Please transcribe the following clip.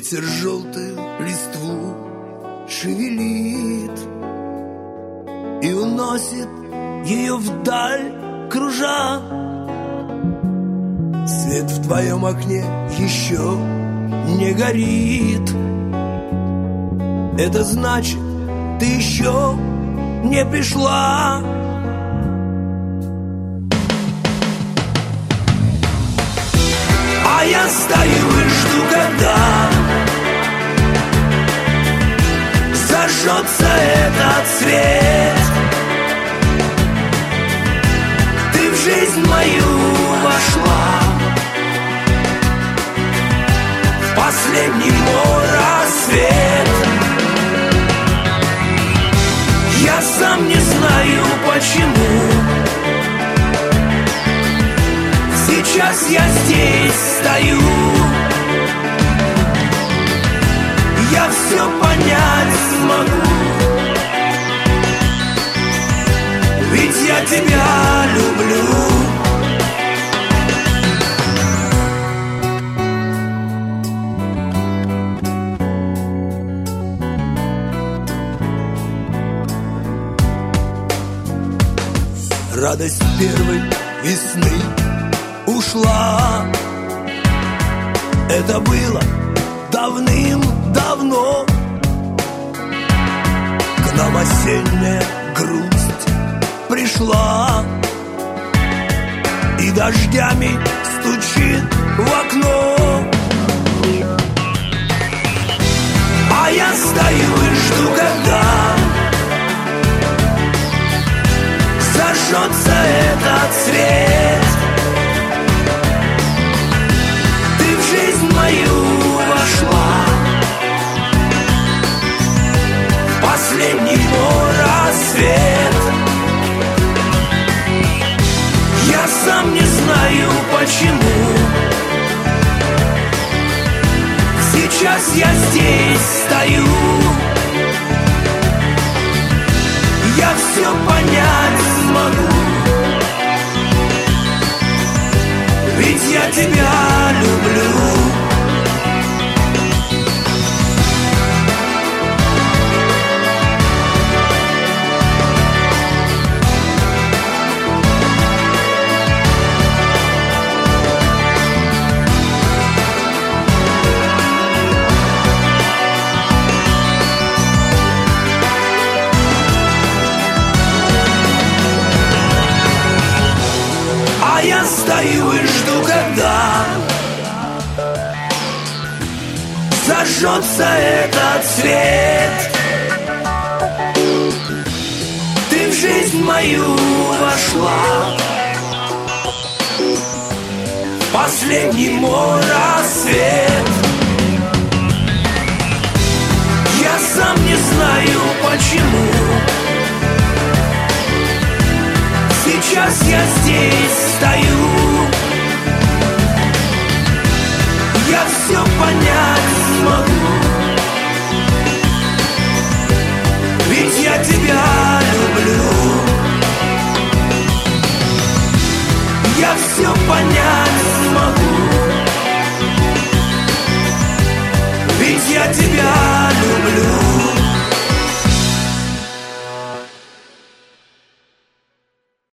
Ветер желтую листву шевелит и уносит ее вдаль, кружа. Свет в твоем окне еще не горит. Это значит, ты еще не пришла. А я стою и жду, когда зажжется этот свет. Ты в жизнь мою вошла, в последний мой рассвет. Я сам не знаю почему. Сейчас я здесь стою. Я все понять смогу, ведь я тебя люблю. Радость первой весны ушла. Это было давным-давно. К нам осенняя грусть пришла и дождями стучит в окно. А я стою и жду, когда зажжется этот свет. Ты в жизнь мою вошла, в последний мой рассвет. Я сам не знаю почему. Сейчас я здесь стою. Я все понять смогу, ведь я тебя люблю. Я стою и жду, когда зажжется этот свет. Ты в жизнь мою вошла, в последний мой рассвет. Я сам не знаю почему. Сейчас я здесь стою. Я все понять смогу, ведь я тебя люблю. Я все понять смогу, ведь я тебя люблю.